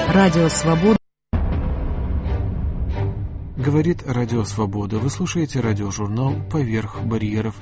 Радио Свобода. Говорит Радио Свобода. Вы слушаете радиожурнал «Поверх барьеров».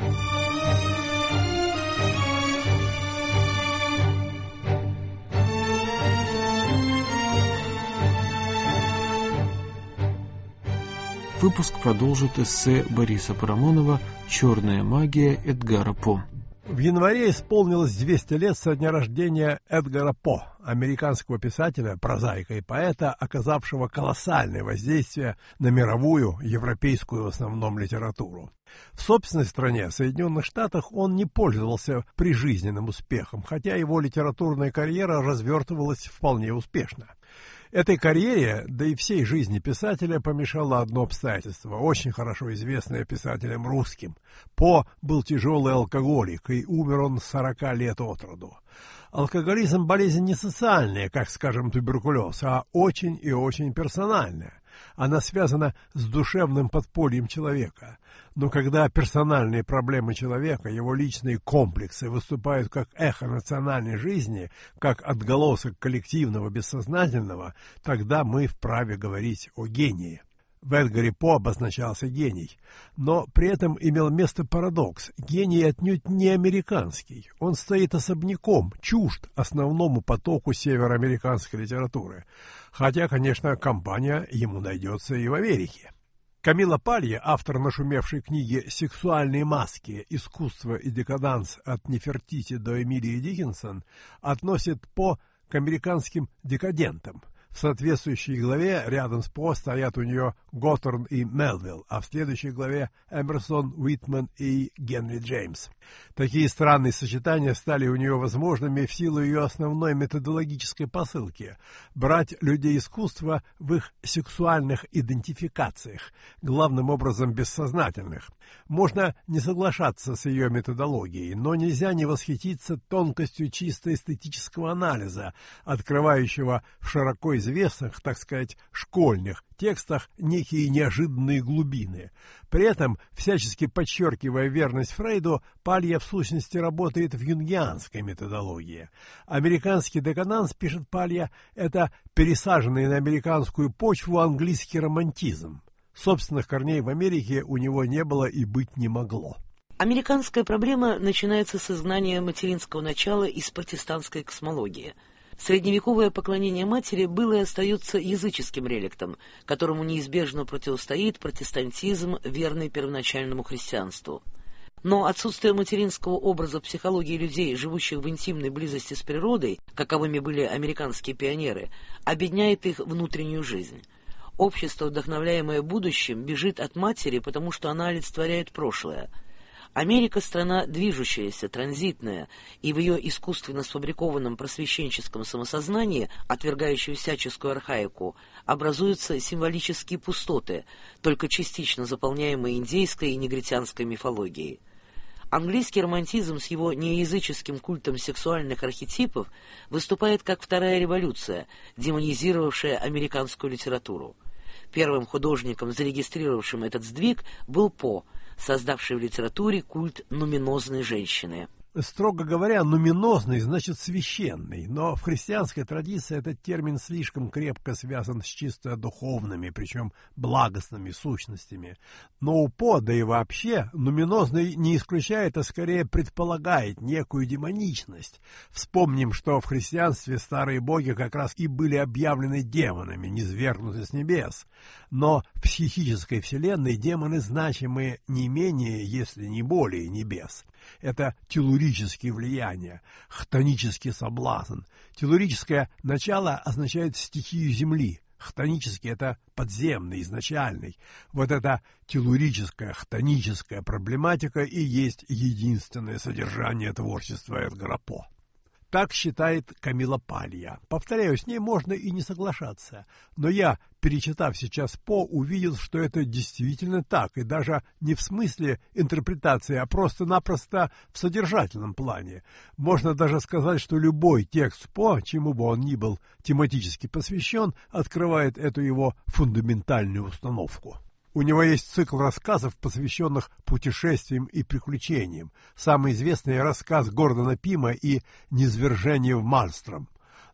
Выпуск продолжит эссе Бориса Парамонова «Черная магия» Эдгара По. В январе исполнилось 200 лет со дня рождения Эдгара По, американского писателя, прозаика и поэта, оказавшего колоссальное воздействие на мировую, европейскую в основном литературу. В собственной стране, Соединенных Штатах, он не пользовался прижизненным успехом, хотя его литературная карьера развертывалась вполне успешно. Этой карьере, да и всей жизни писателя, помешало одно обстоятельство, очень хорошо известное писателям русским. По был тяжелый алкоголик, и умер он 40 лет от роду. Алкоголизм – болезнь не социальная, как, скажем, туберкулез, а очень и очень персональная. Она связана с душевным подпольем человека. Но когда персональные проблемы человека, его личные комплексы выступают как эхо национальной жизни, как отголосок коллективного бессознательного, тогда мы вправе говорить о гении. В Эдгаре По обозначался гений, но при этом имел место парадокс. Гений отнюдь не американский. Он стоит особняком, чужд основному потоку североамериканской литературы. Хотя, конечно, компания ему найдется и в Америке. Камилла Палья, автор нашумевшей книги «Сексуальные маски. Искусство и декаданс от Нефертити до Эмилии Диккенсон», относит По к американским декадентам. В соответствующей главе рядом с По стоят у нее Готтерн и Мелвилл, а в следующей главе Эмерсон, Уитмен и Генри Джеймс. Такие странные сочетания стали у нее возможными в силу ее основной методологической посылки – брать людей искусства в их сексуальных идентификациях, главным образом бессознательных. Можно не соглашаться с ее методологией, но нельзя не восхититься тонкостью чисто эстетического анализа, открывающего в широко известных, так сказать, школьных текстах некие неожиданные глубины. При этом, всячески подчеркивая верность Фрейду, Палья в сущности работает в юнгианской методологии. Американский декаданс, пишет Палья, это пересаженный на американскую почву английский романтизм. Собственных корней в Америке у него не было и быть не могло. Американская проблема начинается с изгнания материнского начала из протестантской космологии. Средневековое поклонение матери было и остается языческим реликтом, которому неизбежно противостоит протестантизм, верный первоначальному христианству. Но отсутствие материнского образа психологии людей, живущих в интимной близости с природой, каковыми были американские пионеры, обедняет их внутреннюю жизнь. Общество, вдохновляемое будущим, бежит от матери, потому что она олицетворяет прошлое. Америка – страна движущаяся, транзитная, и в ее искусственно сфабрикованном просвещенческом самосознании, отвергающем всяческую архаику, образуются символические пустоты, только частично заполняемые индейской и негритянской мифологией. Английский романтизм с его неязыческим культом сексуальных архетипов выступает как вторая революция, демонизировавшая американскую литературу. Первым художником, зарегистрировавшим этот сдвиг, был По, создавший в литературе культ нуминозной женщины. Строго говоря, нуминозный значит священный, но в христианской традиции этот термин слишком крепко связан с чисто духовными, причем благостными сущностями. Но у По, да и вообще, нуминозный не исключает, а скорее предполагает некую демоничность. Вспомним, что в христианстве старые боги как раз и были объявлены демонами, низвергнуты с небес. Но в психической вселенной демоны значимы не менее, если не более небес. Это телурические влияния, хтонический соблазн. Телурическое начало означает стихию земли. Хтонический – это подземный, изначальный. Вот эта телурическая, хтоническая проблематика и есть единственное содержание творчества Эдгара По. Так считает Камилла Палья. Повторяю, с ней можно и не соглашаться. Но я, перечитав сейчас По, увидел, что это действительно так, и даже не в смысле интерпретации, а просто-напросто в содержательном плане. Можно даже сказать, что любой текст По, чему бы он ни был тематически посвящен, открывает эту его фундаментальную установку. У него есть цикл рассказов, посвященных путешествиям и приключениям. Самый известный рассказ Гордона Пима и «Низвержение в Мальстром».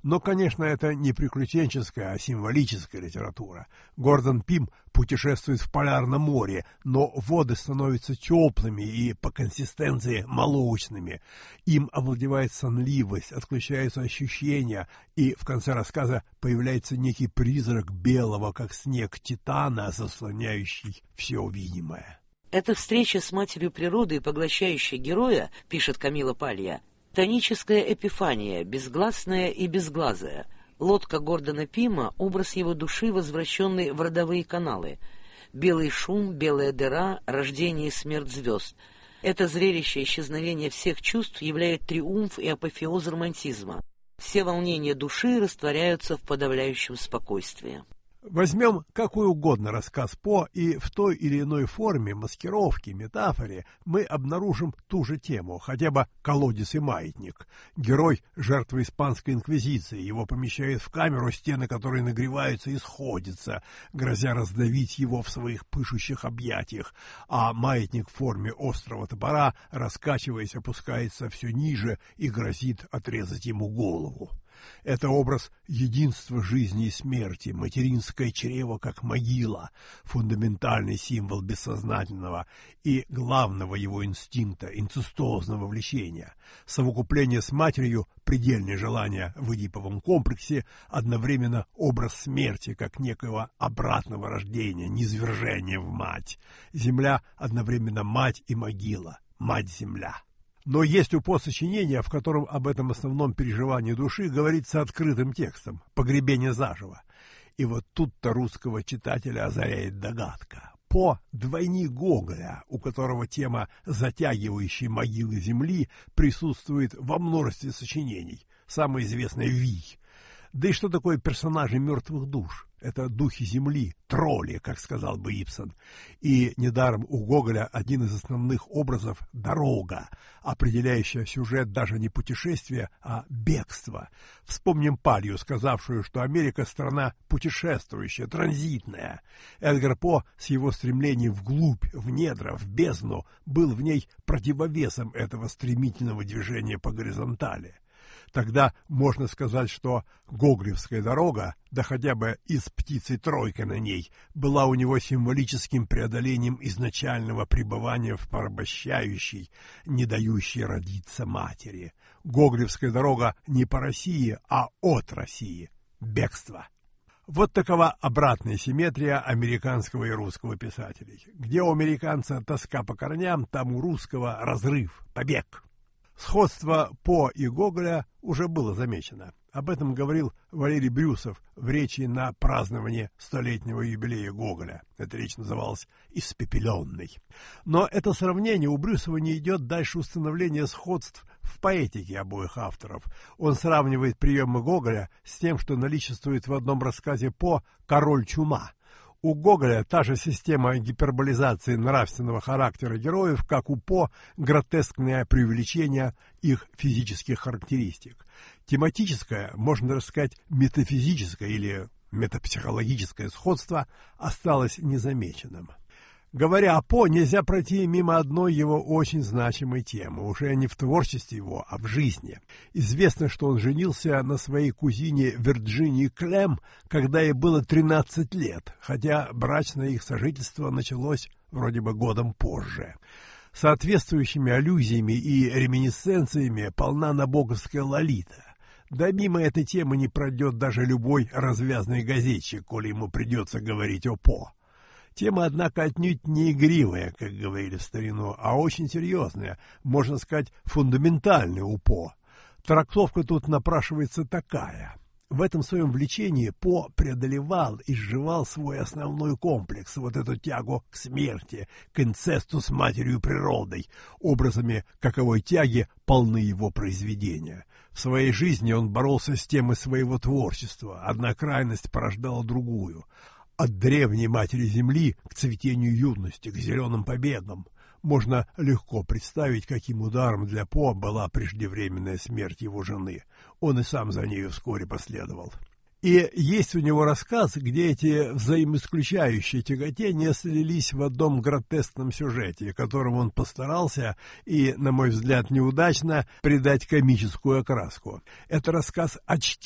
Но, конечно, это не приключенческая, а символическая литература. Гордон Пим путешествует в Полярном море, но воды становятся теплыми и по консистенции молочными. Им овладевает сонливость, отключаются ощущения, и в конце рассказа появляется некий призрак белого, как снег, титана, заслоняющий все видимое. Эта встреча с матерью природы, поглощающей героя, пишет Камилла Палья, тоническая эпифания, безгласная и безглазая. Лодка Гордона Пима — образ его души, возвращенный в родовые каналы. Белый шум, белая дыра, рождение и смерть звезд. Это зрелище исчезновения всех чувств являет триумф и апофеоз романтизма. Все волнения души растворяются в подавляющем спокойствии. Возьмем какой угодно рассказ По, и в той или иной форме, маскировке, метафоре мы обнаружим ту же тему, хотя бы колодец и маятник. Герой — жертва испанской инквизиции, его помещают в камеру, стены которой нагреваются и сходятся, грозя раздавить его в своих пышущих объятиях, а маятник в форме острого топора, раскачиваясь, опускается все ниже и грозит отрезать ему голову. Это образ единства жизни и смерти, материнское чрево как могила, фундаментальный символ бессознательного и главного его инстинкта, инцестозного влечения. Совокупление с матерью, предельное желание в Эдиповом комплексе, одновременно образ смерти как некого обратного рождения, низвержения в мать. Земля одновременно мать и могила, мать-земля. Но есть у По сочинение, в котором об этом основном переживании души говорится открытым текстом «Погребение заживо». И вот тут-то русского читателя озаряет догадка. По — двойник Гоголя, у которого тема затягивающей могилы земли присутствует во множестве сочинений. Самое известное — «Вий». Да и что такое персонажи мертвых душ? Это духи земли, тролли, как сказал бы Ибсен. И недаром у Гоголя один из основных образов — дорога, определяющая сюжет даже не путешествия, а бегство. Вспомним Палью, сказавшую, что Америка — страна путешествующая, транзитная. Эдгар По с его стремлением вглубь, в недра, в бездну, был в ней противовесом этого стремительного движения по горизонтали. Тогда можно сказать, что гоголевская дорога, да хотя бы и с птицей-тройкой на ней, была у него символическим преодолением изначального пребывания в порабощающей, не дающей родиться матери. Гоголевская дорога не по России, а от России. Бегство. Вот такова обратная симметрия американского и русского писателей. Где у американца тоска по корням, там у русского разрыв, побег. Сходство По и Гоголя уже было замечено. Об этом говорил Валерий Брюсов в речи на праздновании столетнего юбилея Гоголя. Эта речь называлась «Испепеленный». Но это сравнение у Брюсова не идет дальше установления сходств в поэтике обоих авторов. Он сравнивает приемы Гоголя с тем, что наличествует в одном рассказе По «Король чума». У Гоголя та же система гиперболизации нравственного характера героев, как у По гротескное преувеличение их физических характеристик. Тематическое, можно даже сказать, метафизическое или метапсихологическое сходство осталось незамеченным. Говоря о По, нельзя пройти мимо одной его очень значимой темы, уже не в творчестве его, а в жизни. Известно, что он женился на своей кузине Вирджинии Клем, когда ей было 13 лет, хотя брачное их сожительство началось вроде бы годом позже. Соответствующими аллюзиями и реминисценциями полна набоковская «Лолита». Да мимо этой темы не пройдет даже любой развязный газетчик, коли ему придется говорить о По. Тема, однако, отнюдь не игривая, как говорили в старину, а очень серьезная, можно сказать, фундаментальная у По. Трактовка тут напрашивается такая. В этом своем влечении По преодолевал и сживал свой основной комплекс, вот эту тягу к смерти, к инцесту с матерью природой, образами каковой тяги полны его произведения. В своей жизни он боролся с темой своего творчества, одна крайность порождала другую. От древней матери земли к цветению юности, к зеленым победам. Можно легко представить, каким ударом для По была преждевременная смерть его жены. Он и сам за нею вскоре последовал. И есть у него рассказ, где эти взаимоисключающие тяготения слились в одном гротескном сюжете, которому он постарался, и, на мой взгляд, неудачно, придать комическую окраску. Это рассказ «Очки»,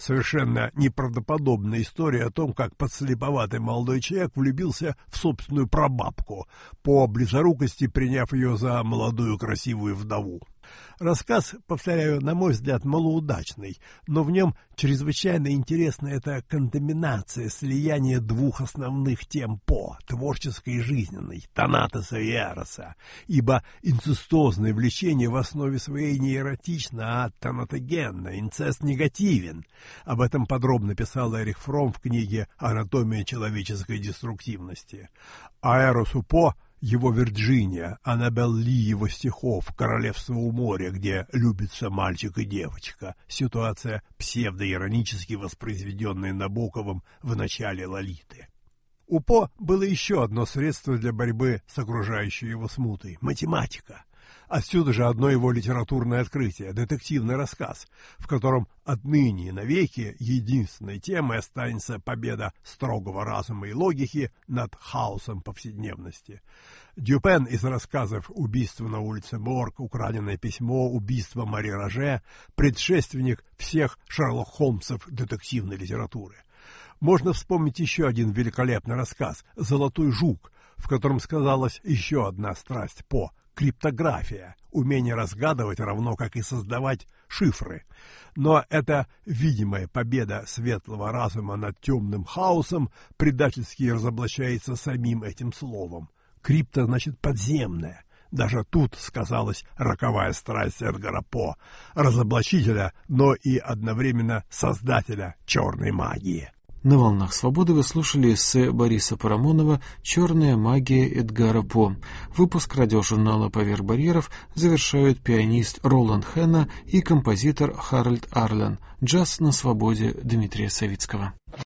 Совершенно неправдоподобная история о том, как подслеповатый молодой человек влюбился в собственную прабабку, по близорукости приняв ее за молодую красивую вдову. Рассказ, повторяю, на мой взгляд, малоудачный, но в нем чрезвычайно интересна эта контаминация, слияние двух основных тем По, творческой и жизненной, Танатоса и Эроса, ибо инцестозное влечение в основе своей не эротично, а танатогенно, инцест негативен. Об этом подробно писал Эрих Фромм в книге «Анатомия человеческой деструктивности». А Эросу По его Вирджиния, Аннабель Ли его стихов «Королевство у моря», где любятся мальчик и девочка, ситуация псевдоиронически воспроизведенная Набоковым в начале «Лолиты». У По было еще одно средство для борьбы с окружающей его смутой – математика. Отсюда же одно его литературное открытие – детективный рассказ, в котором отныне и навеки единственной темой останется победа строгого разума и логики над хаосом повседневности. Дюпен из рассказов «Убийство на улице Морг», «Украденное письмо», «Убийство Мари Роже» – предшественник всех Шерлок Холмсов детективной литературы. Можно вспомнить еще один великолепный рассказ «Золотой жук», в котором сказалась еще одна страсть По – криптография, умение разгадывать, равно как и создавать шифры. Но эта видимая победа светлого разума над темным хаосом предательски разоблачается самим этим словом. Крипто значит подземная. Даже тут сказалась роковая страсть Эдгара По, разоблачителя, но и одновременно создателя черной магии. На «Волнах свободы» вы слушали эссе Бориса Парамонова «Черная магия Эдгара По». Выпуск радиожурнала «Поверх барьеров» завершают пианист Роланд Хенна и композитор Харальд Арлен. Джаз на свободе Дмитрия Савицкого.